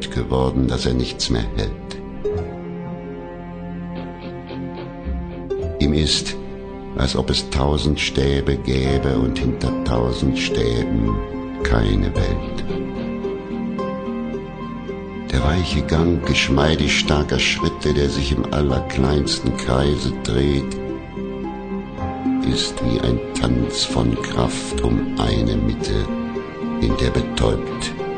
alt geworden, dass er nichts mehr hält. Ihm ist, als ob es 1000 Stäbe gäbe und hinter 1000 Stäben keine Welt. Der weiche Gang geschmeidig starker Schritte, der sich im allerkleinsten Kreise dreht, ist wie ein Tanz von Kraft um eine Mitte, in der betäubt